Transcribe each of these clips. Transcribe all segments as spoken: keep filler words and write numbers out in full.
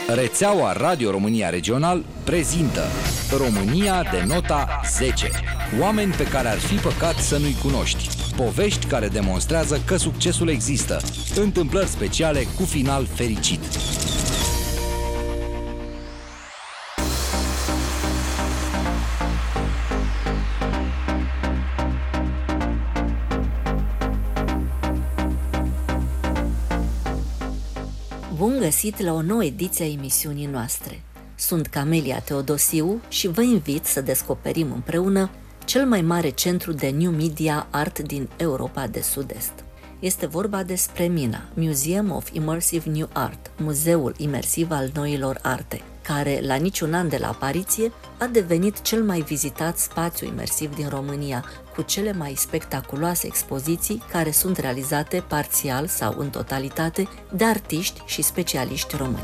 Rețeaua Radio România Regional prezintă România de nota zece. Oameni pe care ar fi păcat să nu-i cunoști. Povești care demonstrează că succesul există. Întâmplări speciale cu final fericit. Bun găsit la o nouă ediție a emisiunii noastre. Sunt Camelia Teodosiu și vă invit să descoperim împreună cel mai mare centru de New Media Art din Europa de Sud-Est. Este vorba despre MINA, Museum of Immersive New Art, Muzeul Imersiv al Noilor Arte, care, la niciun an de la apariție, a devenit cel mai vizitat spațiu imersiv din România, cu cele mai spectaculoase expoziții care sunt realizate parțial sau în totalitate de artiști și specialiști români.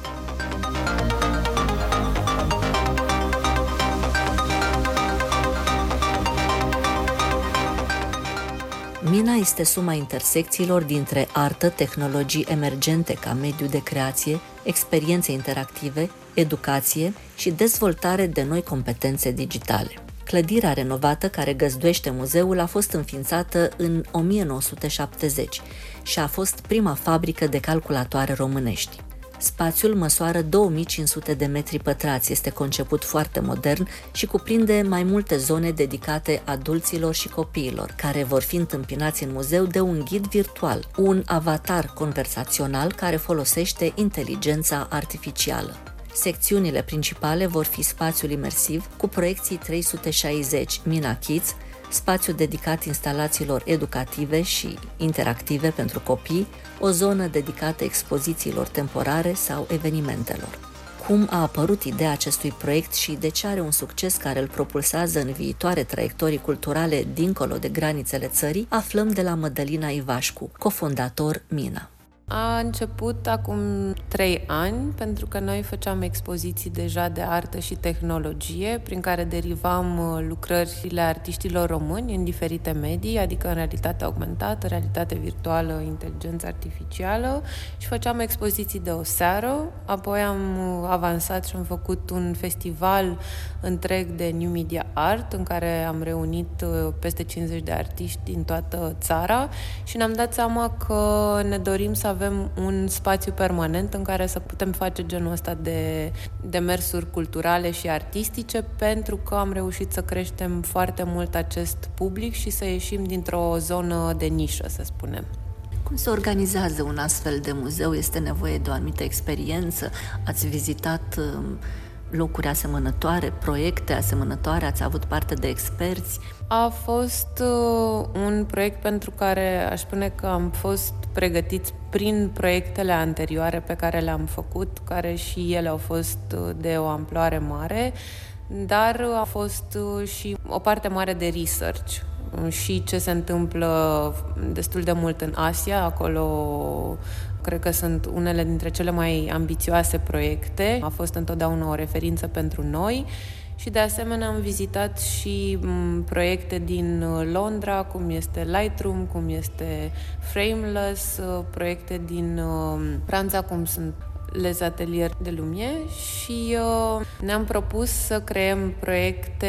MINA este suma intersecțiilor dintre artă, tehnologii emergente ca mediu de creație, experiențe interactive, educație și dezvoltare de noi competențe digitale. Clădirea renovată care găzduiește muzeul a fost înființată în o mie nouă sute șaptezeci și a fost prima fabrică de calculatoare românești. Spațiul măsoară două mii cinci sute de metri pătrați, este conceput foarte modern și cuprinde mai multe zone dedicate adulților și copiilor, care vor fi întâmpinați în muzeu de un ghid virtual, un avatar conversațional care folosește inteligența artificială. Secțiunile principale vor fi spațiul imersiv cu proiecții trei sute șaizeci MINA Kids, spațiu dedicat instalațiilor educative și interactive pentru copii, o zonă dedicată expozițiilor temporare sau evenimentelor. Cum a apărut ideea acestui proiect și de ce are un succes care îl propulsează în viitoare traiectorii culturale dincolo de granițele țării, aflăm de la Mădălina Ivașcu, cofondator MINA. A început acum trei ani, pentru că noi făceam expoziții deja de artă și tehnologie, prin care derivam lucrările artiștilor români în diferite medii, adică în realitate augmentată, realitate virtuală, inteligență artificială, și făceam expoziții de o seară. Apoi am avansat și am făcut un festival întreg de New Media Art, în care am reunit peste cincizeci de artiști din toată țara și ne-am dat seama că ne dorim să avem un spațiu permanent în care să putem face genul ăsta de demersuri culturale și artistice, pentru că am reușit să creștem foarte mult acest public și să ieșim dintr-o zonă de nișă, să spunem. Cum se organizează un astfel de muzeu? Este nevoie de o anumită experiență? Ați vizitat locuri asemănătoare, proiecte asemănătoare, ați avut parte de experți? A fost uh, un proiect pentru care aș spune că am fost pregătiți prin proiectele anterioare pe care le-am făcut, care și ele au fost de o amploare mare, dar a fost uh, și o parte mare de research și ce se întâmplă destul de mult în Asia, acolo cred că sunt unele dintre cele mai ambițioase proiecte. A fost întotdeauna o referință pentru noi și de asemenea am vizitat și proiecte din Londra, cum este Lightroom, cum este Frameless, proiecte din Franța, cum sunt Les Ateliers de Lumière, și ne-am propus să creăm proiecte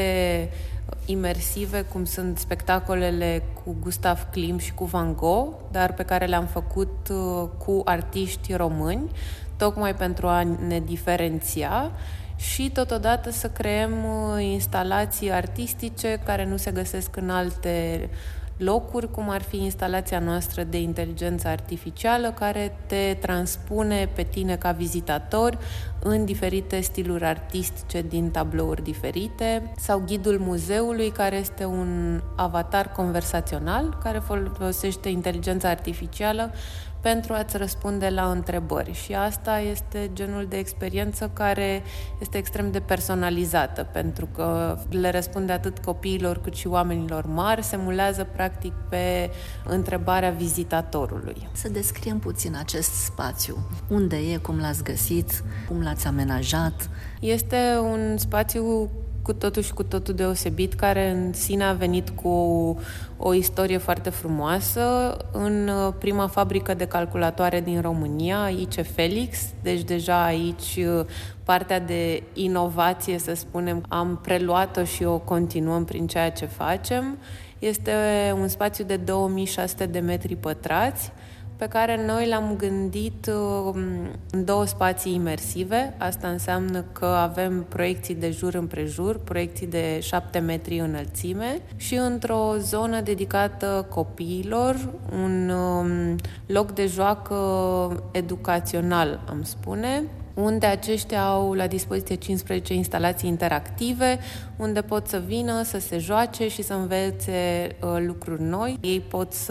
imersive, cum sunt spectacolele cu Gustav Klimt și cu Van Gogh, dar pe care le-am făcut cu artiști români, tocmai pentru a ne diferenția și totodată să creăm instalații artistice care nu se găsesc în alte locuri, cum ar fi instalația noastră de inteligență artificială, care te transpune pe tine ca vizitator în diferite stiluri artistice din tablouri diferite, sau ghidul muzeului, care este un avatar conversațional care folosește inteligența artificială pentru a-ți răspunde la întrebări. Și asta este genul de experiență care este extrem de personalizată, pentru că le răspunde atât copiilor cât și oamenilor mari, se mulează practic pe întrebarea vizitatorului. Să descriem puțin acest spațiu. Unde e, cum l-ați găsit, cum l-ați amenajat? Este un spațiu cu totul și cu totul deosebit, care în sine a venit cu o istorie foarte frumoasă. În prima fabrică de calculatoare din România, I C Felix, deci deja aici partea de inovație, să spunem, am preluat-o și o continuăm prin ceea ce facem. Este un spațiu de două mii șase sute de metri pătrați, pe care noi l-am gândit în două spații imersive. Asta înseamnă că avem proiecții de jur împrejur, proiecții de șapte metri înălțime și într-o zonă dedicată copiilor, un loc de joacă educațional, am spune, unde aceștia au la dispoziție cincisprezece instalații interactive, unde pot să vină, să se joace și să învețe uh, lucruri noi. Ei pot să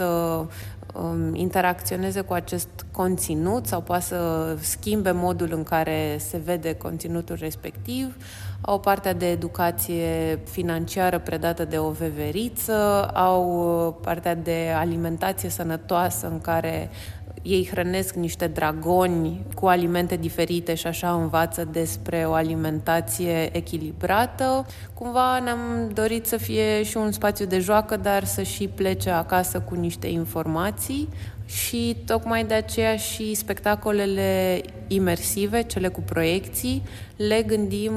um, interacționeze cu acest conținut sau poate să schimbe modul în care se vede conținutul respectiv. Au partea de educație financiară predată de o veveriță, au partea de alimentație sănătoasă în care ei hrănesc niște dragoni cu alimente diferite și așa învață despre o alimentație echilibrată. Cumva ne-am dorit să fie și un spațiu de joacă, dar să și plece acasă cu niște informații și tocmai de aceea și spectacolele imersive, cele cu proiecții, le gândim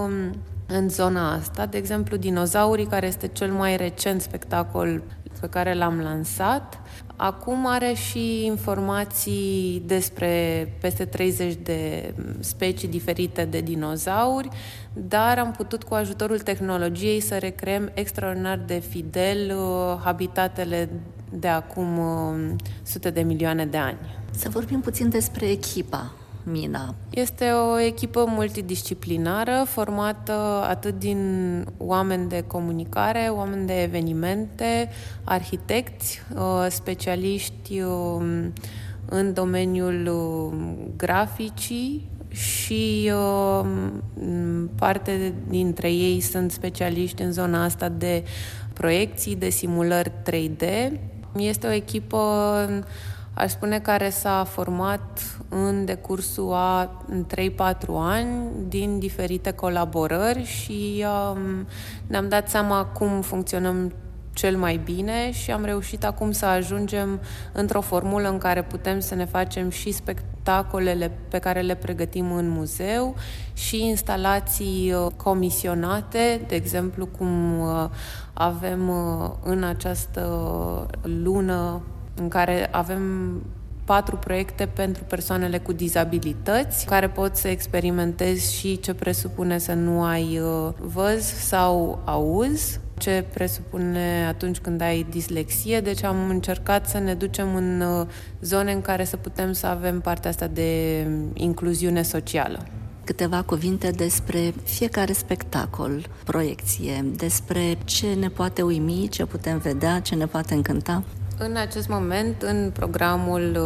în zona asta. De exemplu, Dinozaurii, care este cel mai recent spectacol pe care l-am lansat, acum are și informații despre peste treizeci de specii diferite de dinozauri, dar am putut cu ajutorul tehnologiei să recreăm extraordinar de fidel habitatele de acum sute de milioane de ani. Să vorbim puțin despre echipa Mina. Este o echipă multidisciplinară formată atât din oameni de comunicare, oameni de evenimente, arhitecți, specialiști în domeniul graficii și parte dintre ei sunt specialiști în zona asta de proiecții, de simulări trei D. Este o echipă, aș spune, care s-a format în decursul a trei patru ani din diferite colaborări și um, ne-am dat seama cum funcționăm cel mai bine și am reușit acum să ajungem într-o formulă în care putem să ne facem și spectacolele pe care le pregătim în muzeu și instalații comisionate, de exemplu cum avem în această lună în care avem patru proiecte pentru persoanele cu dizabilități, care pot să experimentezi și ce presupune să nu ai văz sau auz, ce presupune atunci când ai dislexie. Deci am încercat să ne ducem în zone în care să putem să avem partea asta de incluziune socială. Câteva cuvinte despre fiecare spectacol, proiecție, despre ce ne poate uimi, ce putem vedea, ce ne poate încânta. În acest moment, în programul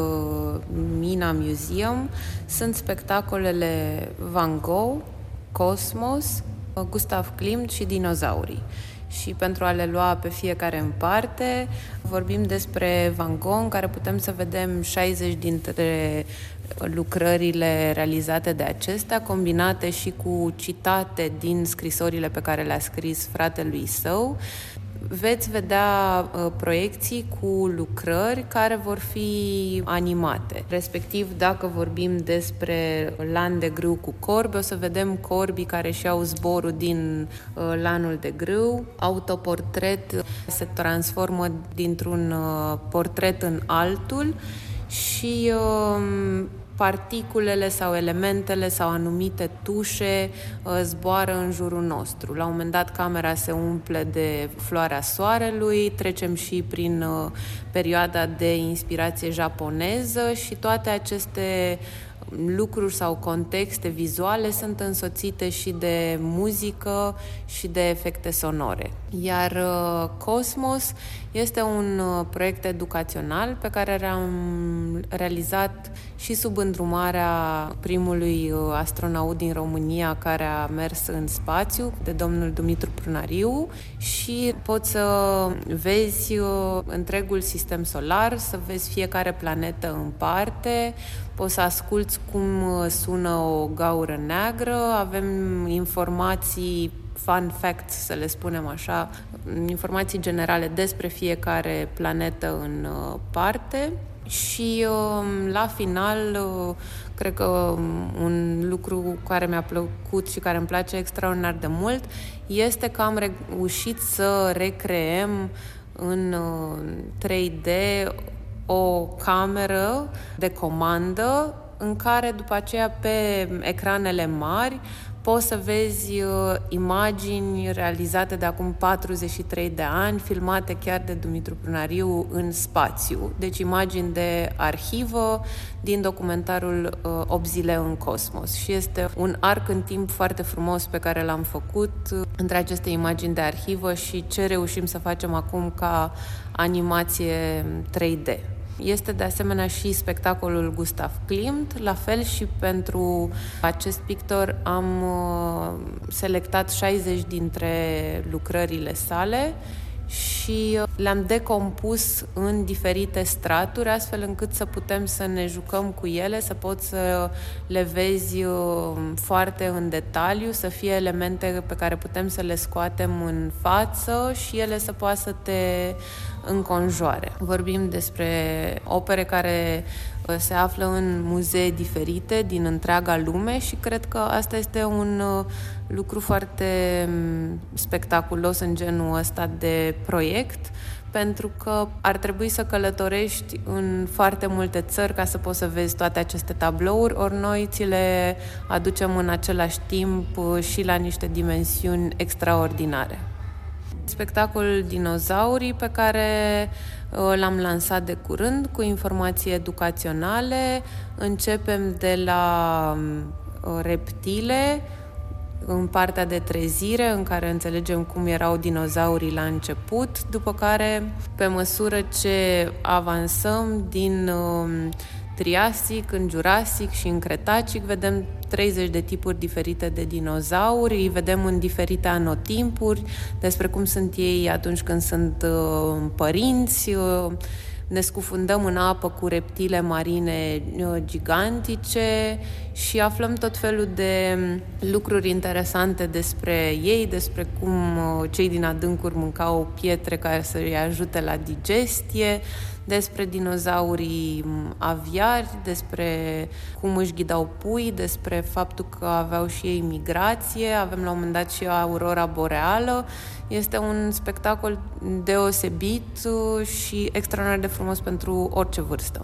Mina Museum, sunt spectacolele Van Gogh, Cosmos, Gustav Klimt și Dinozaurii. Și pentru a le lua pe fiecare în parte, vorbim despre Van Gogh, în care putem să vedem șaizeci dintre lucrările realizate de acestea, combinate și cu citate din scrisorile pe care le-a scris fratelui său. Veți vedea uh, proiecții cu lucrări care vor fi animate. Respectiv, dacă vorbim despre lan de grâu cu corbi, o să vedem corbii care și-au zborul din uh, lanul de grâu. Autoportret se transformă dintr-un uh, portret în altul și uh, particulele sau elementele sau anumite tușe uh, zboară în jurul nostru. La un moment dat camera se umple de floarea soarelui, trecem și prin uh, perioada de inspirație japoneză și toate aceste lucruri sau contexte vizuale sunt însoțite și de muzică și de efecte sonore. Iar uh, Cosmos este un uh, proiect educațional pe care l-am realizat și sub îndrumarea primului uh, astronaut din România care a mers în spațiu, de domnul Dumitru Prunariu, și poți să vezi uh, întregul sistem solar, să vezi fiecare planetă în parte, poți să asculți cum sună o gaură neagră, avem informații fun facts, să le spunem așa, informații generale despre fiecare planetă în parte. Și la final, cred că un lucru care mi-a plăcut și care îmi place extraordinar de mult este că am reușit să recreăm în trei D o cameră de comandă în care după aceea pe ecranele mari poți să vezi uh, imagini realizate de acum patruzeci și trei de ani, filmate chiar de Dumitru Prunariu în spațiu. Deci imagini de arhivă din documentarul uh, opt zile în cosmos. Și este un arc în timp foarte frumos pe care l-am făcut uh, între aceste imagini de arhivă și ce reușim să facem acum ca animație trei D. Este de asemenea și spectacolul Gustav Klimt, la fel și pentru acest pictor am selectat șaizeci dintre lucrările sale și le-am decompus în diferite straturi, astfel încât să putem să ne jucăm cu ele, să poți să le vezi foarte în detaliu, să fie elemente pe care putem să le scoatem în față și ele să poată să te înconjoare. Vorbim despre opere care se află în muzee diferite din întreaga lume și cred că asta este un lucru foarte spectaculos în genul ăsta de proiect, pentru că ar trebui să călătorești în foarte multe țări ca să poți să vezi toate aceste tablouri, ori noi ți le aducem în același timp și la niște dimensiuni extraordinare. Spectacolul Dinozaurii, pe care l-am lansat de curând cu informații educaționale. Începem de la reptile, în partea de trezire, în care înțelegem cum erau dinozaurii la început, după care, pe măsură ce avansăm din Triasic, în Jurassic și în Cretacic, vedem treizeci de tipuri diferite de dinozauri, îi vedem în diferite anotimpuri, despre cum sunt ei atunci când sunt uh, părinți, uh, ne scufundăm în apă cu reptile marine uh, gigantice și aflăm tot felul de lucruri interesante despre ei, despre cum uh, cei din adâncuri mâncau pietre care să îi ajute la digestie, despre dinozaurii aviari, despre cum își ghidau pui, despre faptul că aveau și ei migrație, avem la un moment dat și aurora boreală. Este un spectacol deosebit și extraordinar de frumos pentru orice vârstă.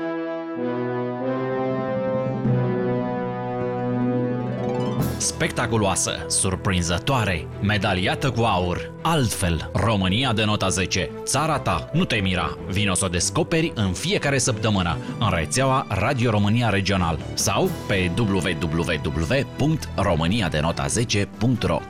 Spectaculoasă, surprinzătoare, medaliată cu aur, altfel, România de nota zece. Țara ta, nu te mira, vino să o descoperi în fiecare săptămână în rețeaua Radio România Regional sau pe w w w punct românia de nota zece punct ro.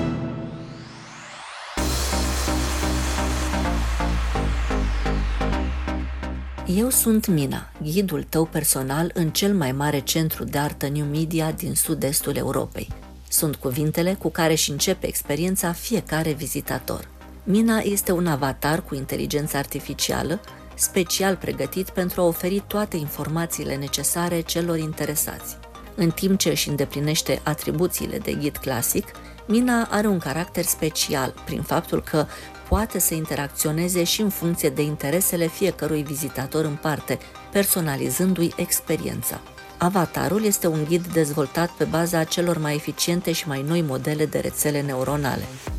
Eu sunt Mina, ghidul tău personal în cel mai mare centru de artă new media din sud-estul Europei. Sunt cuvintele cu care își începe experiența fiecare vizitator. Mina este un avatar cu inteligență artificială, special pregătit pentru a oferi toate informațiile necesare celor interesați. În timp ce își îndeplinește atribuțiile de ghid clasic, Mina are un caracter special prin faptul că poate să interacționeze și în funcție de interesele fiecărui vizitator în parte, personalizându-i experiența. Avatarul este un ghid dezvoltat pe baza celor mai eficiente și mai noi modele de rețele neuronale.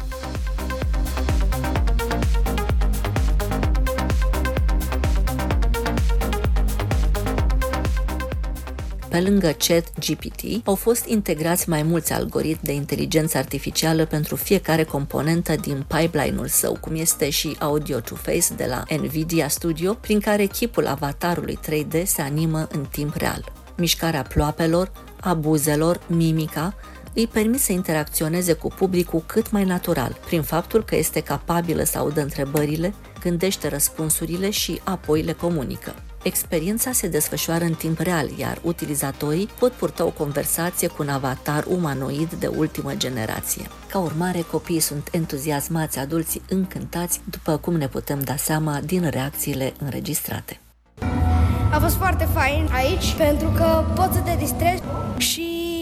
Pe lângă ChatGPT, au fost integrați mai mulți algoritmi de inteligență artificială pentru fiecare componentă din pipeline-ul său, cum este și Audio to Face de la NVIDIA Studio, prin care chipul avatarului trei D se animă în timp real. Mișcarea ploapelor, a buzelor, mimica, îi permit să interacționeze cu publicul cât mai natural, prin faptul că este capabilă să audă întrebările, gândește răspunsurile și apoi le comunică. Experiența se desfășoară în timp real, iar utilizatorii pot purta o conversație cu un avatar umanoid de ultimă generație. Ca urmare, copiii sunt entuziasmați, adulții încântați, după cum ne putem da seama din reacțiile înregistrate. A fost foarte fain aici pentru că poți să te distrezi și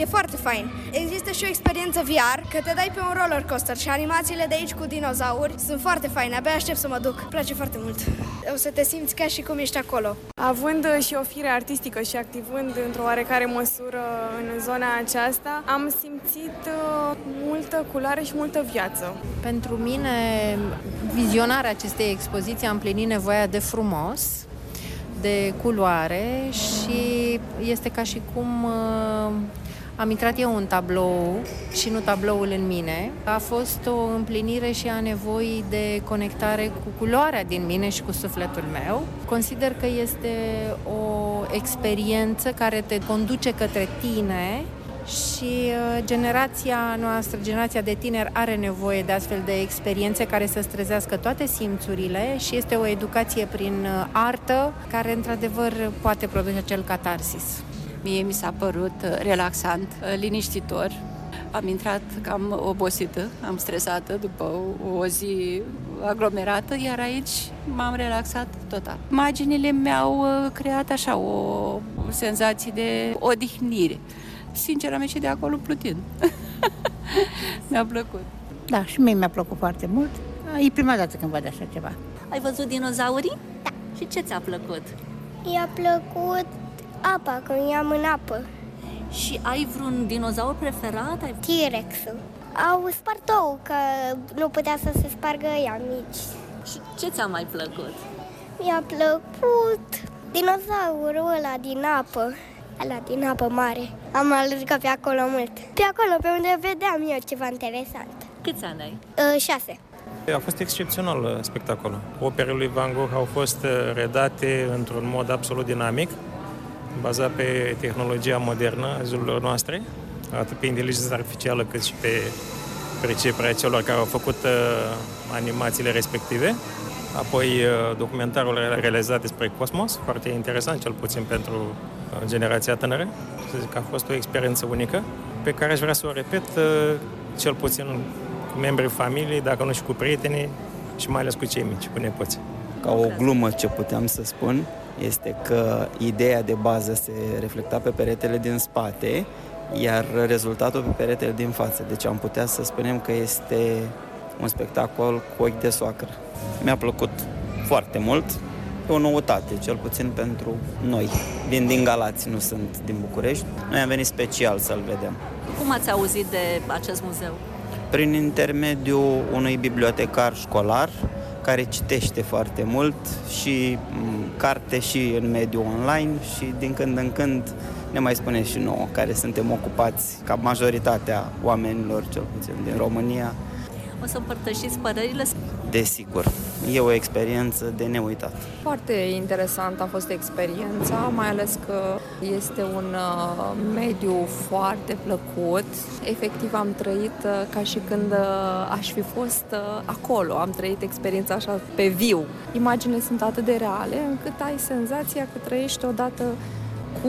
e foarte fain. Există și o experiență V R, că te dai pe un roller coaster și animațiile de aici cu dinozauri sunt foarte faine, abia aștept să mă duc. Îmi place foarte mult. O să te simți ca și cum ești acolo. Având și o fire artistică și activând într-o oarecare măsură în zona aceasta, am simțit multă culoare și multă viață. Pentru mine, vizionarea acestei expoziții a împlinit nevoia de frumos, de culoare și este ca și cum uh, am intrat eu în tablou și nu tabloul în mine. A fost o împlinire și a nevoii de conectare cu culoarea din mine și cu sufletul meu. Consider că este o experiență care te conduce către tine și generația noastră, generația de tineri are nevoie de astfel de experiențe care să strezească toate simțurile și este o educație prin artă care într-adevăr poate produce acel catarsis. Mie mi s-a părut relaxant, liniștitor. Am intrat cam obosită, am stresată după o zi aglomerată, iar aici m-am relaxat total. Imaginile mi-au creat așa o senzație de odihnire. Sincer, am ieșit de acolo plutind. Mi-a plăcut. Da, și mie mi-a plăcut foarte mult. E prima dată când văd așa ceva. Ai văzut dinozaurii? Da. Și ce ți-a plăcut? I-a plăcut apa, când i-am în apă. Și ai vreun dinozaur preferat? T-Rex-ul. Au spart-ou, că nu putea să se spargă ea mici. Și ce ți-a mai plăcut? Mi-a plăcut dinozaurul ăla din apă. Ăla din apă mare. Am alergat pe acolo mult. Pe acolo, pe unde vedeam eu ceva interesant. Câți ani ai? Uh, șase. A fost excepțional spectacolul. Operele lui Van Gogh au fost redate într-un mod absolut dinamic, bazat pe tehnologia modernă a zilelor noastre, atât pe inteligența artificială cât și pe perceperea celor care au făcut uh, animațiile respective. Apoi uh, documentarul realizat despre cosmos, foarte interesant, cel puțin pentru uh, generația tânără. Să zic că a fost o experiență unică, pe care aș vrea să o repet, uh, cel puțin cu membrii familiei, dacă nu și cu prietenii, și mai ales cu cei mici, cu nepoții. Ca o glumă ce puteam să spun este că ideea de bază se reflecta pe peretele din spate, iar rezultatul pe peretele din față. Deci am putea să spunem că este un spectacol cu ochi de soacră. Mi-a plăcut foarte mult. E o noutate, cel puțin pentru noi. Vin din Galați, nu sunt din București. Noi am venit special să-l vedem. Cum ați auzit de acest muzeu? Prin intermediul unui bibliotecar școlar care citește foarte mult și carte și în mediul online și din când în când ne mai spune și nouă, care suntem ocupați ca majoritatea oamenilor, cel puțin din România. O să împărtășiți părerile? Desigur, e o experiență de neuitat. Foarte interesant a fost experiența, mai ales că este un uh, mediu foarte plăcut. Efectiv am trăit uh, ca și când uh, aș fi fost uh, acolo, am trăit experiența așa pe viu. Imaginile sunt atât de reale încât ai senzația că trăiești odată cu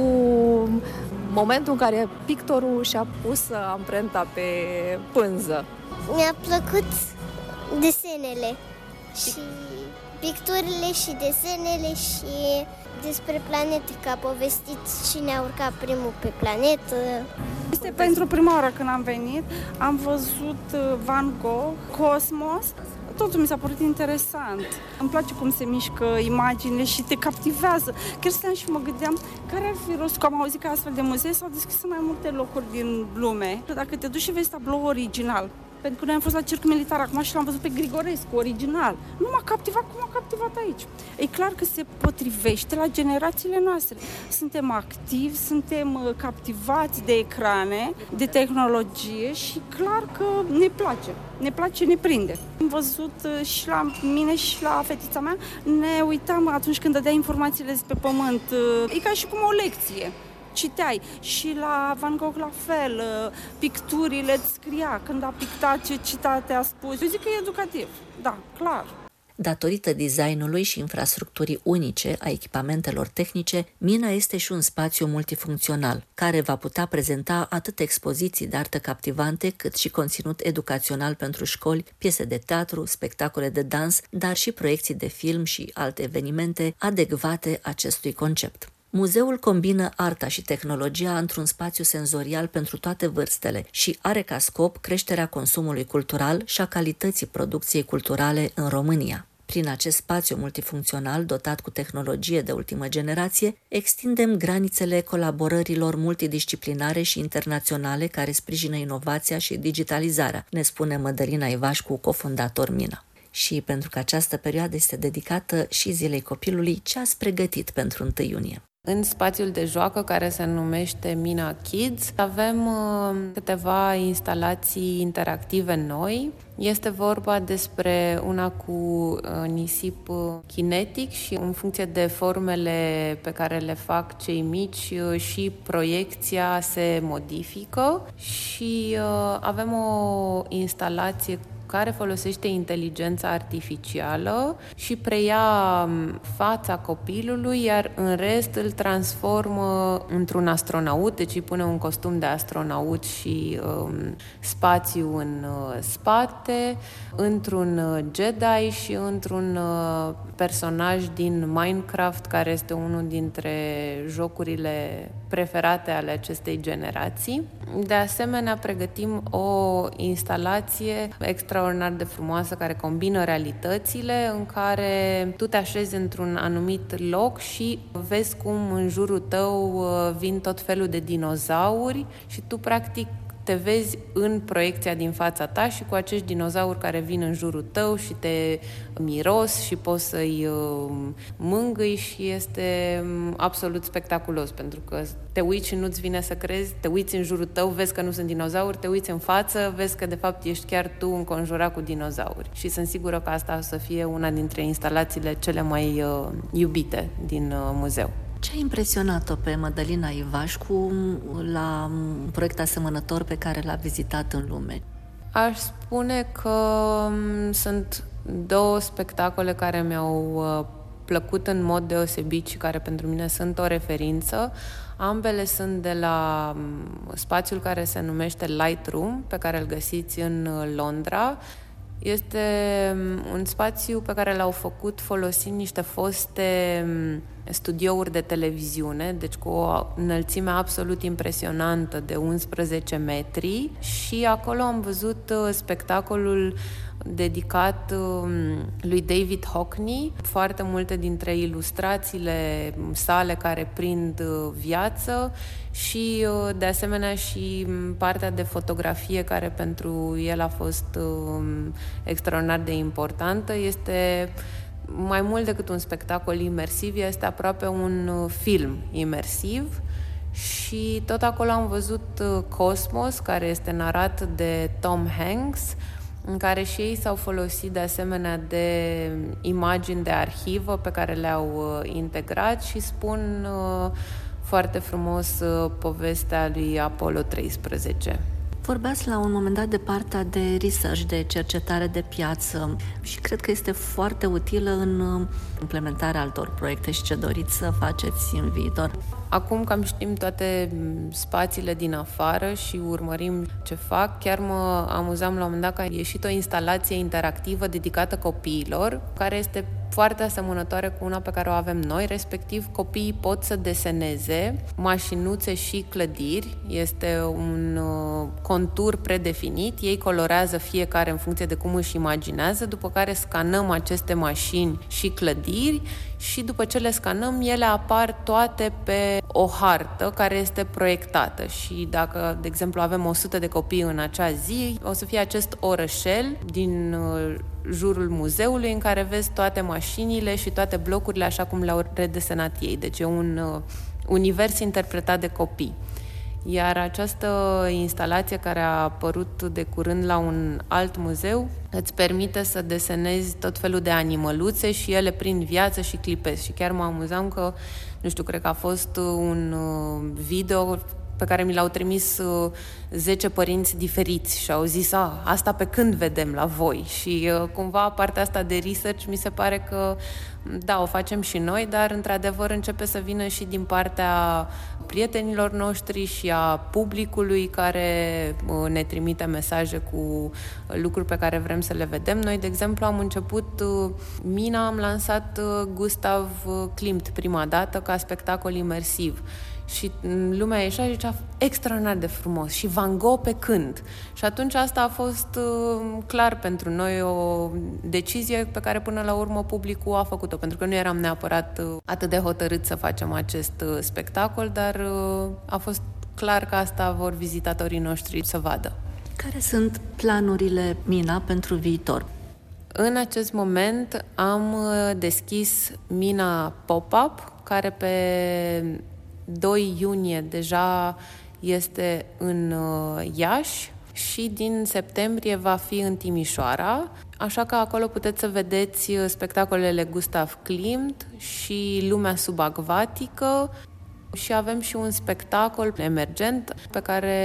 momentul în care pictorul și-a pus amprenta pe pânză. Mi-a plăcut desenele și picturile și desenele și despre planete, că a povestit cine a urcat primul pe planetă. Este pentru prima oară când am venit, am văzut Van Gogh, Cosmos. Totul mi s-a părut interesant. Îmi place cum se mișcă imaginile și te captivează. Chiar stăteam și mă gândeam care ar fi rostul, că am auzit că astfel de muzee s-au deschis în mai multe locuri din lume. Dacă te duci și vezi tablou original, pentru că noi am fost la Circ Militar acum și l-am văzut pe Grigorescu, original. Nu m-a captivat cum m-a captivat aici. E clar că se potrivește la generațiile noastre. Suntem activi, suntem captivați de ecrane, de tehnologie și clar că ne place. Ne place, ne prinde. Am văzut și la mine și la fetița mea, ne uitam atunci când dădea informațiile despre pământ. E ca și cum o lecție. Citeai și la Van Gogh la fel, picturile îți scria când a pictat ce citate a spus. Eu zic că e educativ, da, clar. Datorită designului și infrastructurii unice a echipamentelor tehnice, Mina este și un spațiu multifuncțional, care va putea prezenta atât expoziții de artă captivante, cât și conținut educațional pentru școli, piese de teatru, spectacole de dans, dar și proiecții de film și alte evenimente adecvate acestui concept. Muzeul combină arta și tehnologia într-un spațiu senzorial pentru toate vârstele și are ca scop creșterea consumului cultural și a calității producției culturale în România. Prin acest spațiu multifuncțional dotat cu tehnologie de ultimă generație, extindem granițele colaborărilor multidisciplinare și internaționale care sprijină inovația și digitalizarea, ne spune Mădălina Ivașcu, cofondator Mina. Și pentru că această perioadă este dedicată și Zilei Copilului, ce ați pregătit pentru întâi iunie? În spațiul de joacă care se numește Mina Kids avem uh, câteva instalații interactive noi. Este vorba despre una cu uh, nisip kinetic și în funcție de formele pe care le fac cei mici uh, și proiecția se modifică și uh, avem o instalație care folosește inteligența artificială și preia fața copilului, iar în rest îl transformă într-un astronaut, deci îi pune un costum de astronaut și um, spațiu în uh, spate, într-un uh, Jedi și într-un uh, personaj din Minecraft, care este unul dintre jocurile preferate ale acestei generații. De asemenea, pregătim o instalație extraordinar de frumoasă care combină realitățile, în care tu te așezi într-un anumit loc și vezi cum în jurul tău vin tot felul de dinozauri și tu practic te vezi în proiecția din fața ta și cu acești dinozauri care vin în jurul tău și te miros și poți să-i mângâi și este absolut spectaculos, pentru că te uiți și nu-ți vine să crezi, te uiți în jurul tău, vezi că nu sunt dinozauri, te uiți în față, vezi că de fapt ești chiar tu înconjurat cu dinozauri. Și sunt sigură că asta o să fie una dintre instalațiile cele mai iubite din muzeu. Ce a impresionat-o pe Mădălina Ivașcu la un proiect asemănător pe care l-a vizitat în lume? Aș spune că sunt două spectacole care mi-au plăcut în mod deosebit și care pentru mine sunt o referință. Ambele sunt de la spațiul care se numește Lightroom, pe care îl găsiți în Londra. Este un spațiu pe care l-au făcut folosind niște foste studiouri de televiziune, deci cu o înălțime absolut impresionantă de unsprezece metri, și acolo am văzut spectacolul dedicat lui David Hockney, foarte multe dintre ilustrațiile sale care prind viață și de asemenea și partea de fotografie care pentru el a fost extraordinar de importantă. Este mai mult decât un spectacol imersiv, este aproape un film imersiv. Și tot acolo am văzut Cosmos, care este narat de Tom Hanks, în care și ei s-au folosit de asemenea de imagini de arhivă pe care le-au integrat și spun foarte frumos povestea lui Apollo treisprezece. Vorbeați la un moment dat de partea de research, de cercetare de piață, și cred că este foarte utilă în implementarea altor proiecte și ce doriți să faceți în viitor. Acum cam știm toate spațiile din afară și urmărim ce fac. Chiar mă amuzam la un moment dat că a ieșit o instalație interactivă dedicată copiilor, care este foarte asemănătoare cu una pe care o avem noi, respectiv copiii pot să deseneze mașinuțe și clădiri. Este un uh, contur predefinit, ei colorează fiecare în funcție de cum își imaginează, după care scanăm aceste mașini și clădiri și după ce le scanăm, ele apar toate pe o hartă care este proiectată și dacă, de exemplu, avem o sută de copii în acea zi, o să fie acest orășel din uh, jurul muzeului în care vezi toate mașinile și toate blocurile așa cum le-au redesenat ei. Deci e un uh, univers interpretat de copii. Iar această instalație care a apărut de curând la un alt muzeu îți permite să desenezi tot felul de animăluțe și ele prind viață și clipesc. Și chiar mă amuzam că, nu știu, cred că a fost un video pe care mi l-au trimis zece părinți diferiți și au zis, a, asta pe când vedem la voi? Și cumva partea asta de research mi se pare că Da, o facem și noi, dar într-adevăr începe să vină și din partea prietenilor noștri și a publicului care ne trimite mesaje cu lucruri pe care vrem să le vedem. Noi, de exemplu, am început, Mina am lansat Gustav Klimt prima dată ca spectacol imersiv. Și lumea ieșea și zicea extraordinar de frumos și Van Gogh pe când. Și atunci asta a fost uh, clar pentru noi o decizie pe care până la urmă publicul a făcut-o, pentru că nu eram neapărat uh, atât de hotărât să facem acest uh, spectacol, dar uh, a fost clar că asta vor vizitatorii noștri să vadă. Care sunt planurile Mina pentru viitor? În acest moment am deschis Mina Pop-Up, care pe doi iunie deja este în Iași și din septembrie va fi în Timișoara, așa că acolo puteți să vedeți spectacolele Gustav Klimt și Lumea subacvatică și avem și un spectacol emergent pe care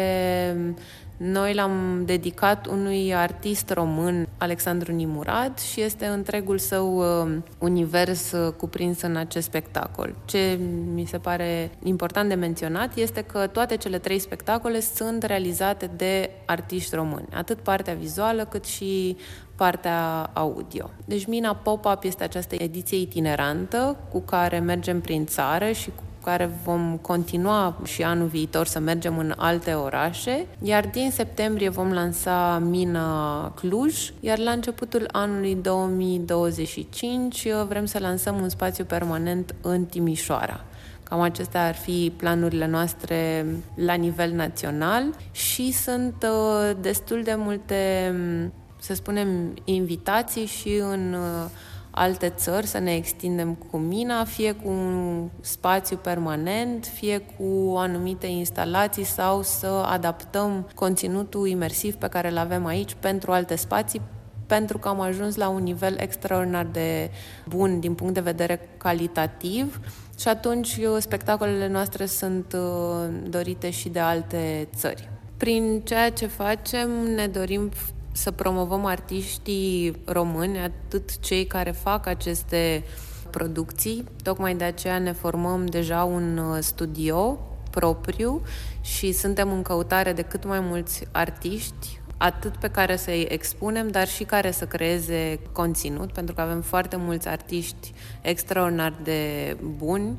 noi l-am dedicat unui artist român, Alexandru Nimurad, și este întregul său uh, univers uh, cuprins în acest spectacol. Ce mi se pare important de menționat este că toate cele trei spectacole sunt realizate de artiști români, atât partea vizuală cât și partea audio. Deci Mina Pop-Up este această ediție itinerantă cu care mergem prin țară și cu care vom continua și anul viitor să mergem în alte orașe, iar din septembrie vom lansa Mina Cluj, iar la începutul anului două mii douăzeci și cinci vrem să lansăm un spațiu permanent în Timișoara. Cam acestea ar fi planurile noastre la nivel național și sunt uh, destul de multe, să spunem, invitații și în uh, alte țări să ne extindem cu Mina, fie cu un spațiu permanent, fie cu anumite instalații sau să adaptăm conținutul imersiv pe care îl avem aici pentru alte spații, pentru că am ajuns la un nivel extraordinar de bun din punct de vedere calitativ și atunci spectacolele noastre sunt dorite și de alte țări. Prin ceea ce facem ne dorim să promovăm artiștii români, atât cei care fac aceste producții. Tocmai de aceea ne formăm deja un studio propriu și suntem în căutare de cât mai mulți artiști, atât pe care să-i expunem, dar și care să creeze conținut, pentru că avem foarte mulți artiști extraordinar de buni.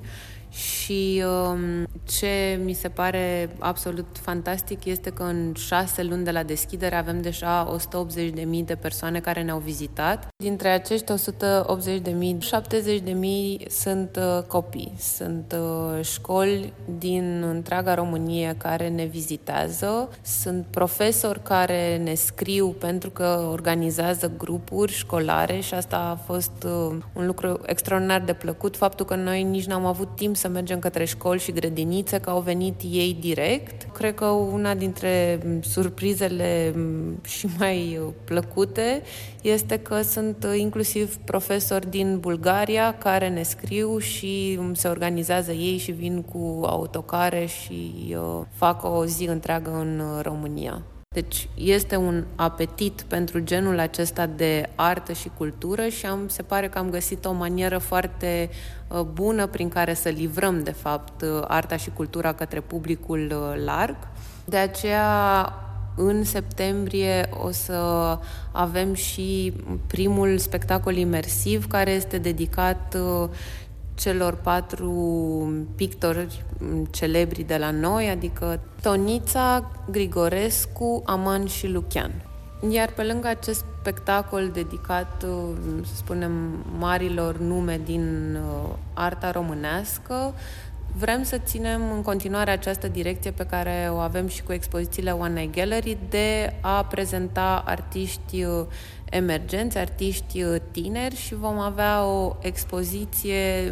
Și um, ce mi se pare absolut fantastic este că în șase luni de la deschidere avem deja o sută optzeci de mii de persoane care ne-au vizitat. Dintre acești o sută optzeci de mii, șaptezeci de mii sunt uh, copii, sunt uh, școli din întreaga Românie care ne vizitează, sunt profesori care ne scriu pentru că organizează grupuri școlare și asta a fost uh, un lucru extraordinar de plăcut, faptul că noi nici n-am avut timp să mergem către școli și grădinițe, că au venit ei direct. Cred că una dintre surprizele și mai plăcute este că sunt inclusiv profesori din Bulgaria care ne scriu și se organizează ei și vin cu autocare și fac o zi întreagă în România. Deci este un apetit pentru genul acesta de artă și cultură și am, se pare că am găsit o manieră foarte uh, bună prin care să livrăm, de fapt, uh, arta și cultura către publicul uh, larg. De aceea, în septembrie o să avem și primul spectacol imersiv care este dedicat uh, celor patru pictori celebri de la noi, adică Tonița, Grigorescu, Aman și Lucian. Iar pe lângă acest spectacol dedicat, să spunem, marilor nume din arta românească, vrem să ținem în continuare această direcție pe care o avem și cu expozițiile One Eye Gallery de a prezenta artiști emergenți, artiști tineri și vom avea o expoziție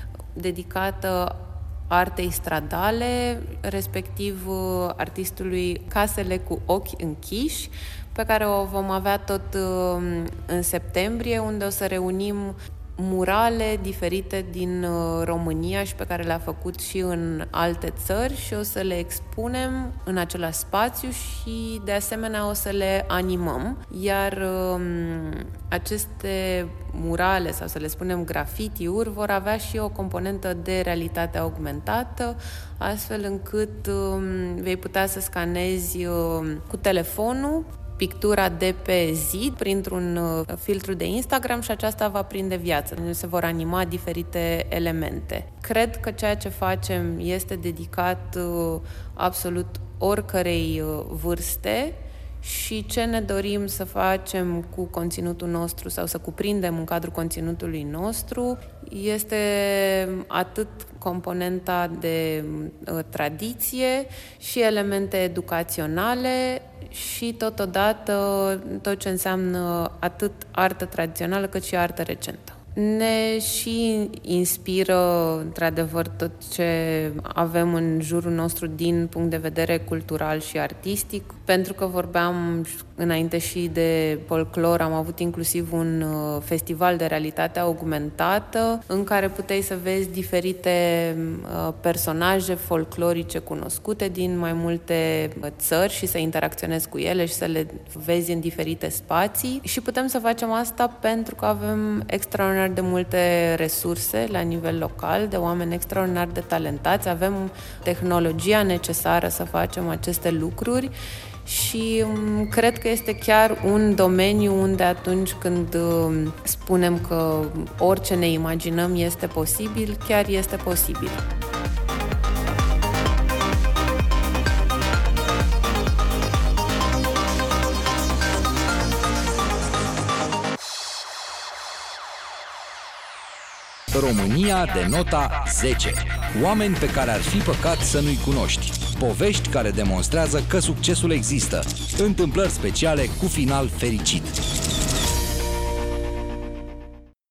dedicată artei stradale, respectiv artistului Casele cu ochi închiși, pe care o vom avea tot în septembrie, unde o să reunim murale diferite din România și pe care le-a făcut și în alte țări și o să le expunem în același spațiu și de asemenea o să le animăm. Iar um, aceste murale, sau să le spunem graffiti-uri, vor avea și o componentă de realitate augmentată, astfel încât um, vei putea să scanezi um, cu telefonul pictura de pe zid printr-un uh, filtru de Instagram și aceasta va prinde viață. Se vor anima diferite elemente. Cred că ceea ce facem este dedicat uh, absolut oricărei uh, vârste și ce ne dorim să facem cu conținutul nostru sau să cuprindem în cadrul conținutului nostru este atât componenta de uh, tradiție și elemente educaționale și totodată tot ce înseamnă atât artă tradițională cât și artă recentă. Ne și inspiră, într-adevăr, tot ce avem în jurul nostru din punct de vedere cultural și artistic, pentru că vorbeam înainte și de folclor, am avut inclusiv un festival de realitate augmentată în care puteai să vezi diferite personaje folclorice cunoscute din mai multe țări și să interacționezi cu ele și să le vezi în diferite spații și putem să facem asta pentru că avem extraordinar de multe resurse la nivel local, de oameni extraordinar de talentați, avem tehnologia necesară să facem aceste lucruri și um, cred că este chiar un domeniu unde atunci când um, spunem că orice ne imaginăm este posibil, chiar este posibil. România de nota zece. Oameni pe care ar fi păcat să nu-i cunoști. Povești care demonstrează că succesul există. Întâmplări speciale cu final fericit.